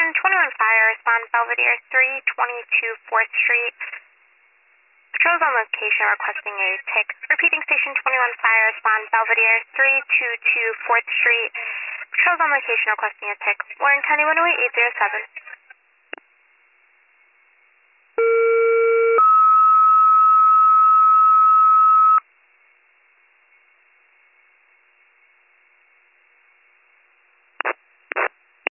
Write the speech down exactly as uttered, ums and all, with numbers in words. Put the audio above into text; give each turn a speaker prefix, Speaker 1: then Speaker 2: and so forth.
Speaker 1: Station twenty-one Fire, respond Belvedere three twenty-two fourth Street. Patrols on location requesting a tick. Repeating Station twenty-one Fire, respond Belvedere three twenty-two fourth Street. Patrols on location requesting a tick. Warren County one oh eight eight oh seven.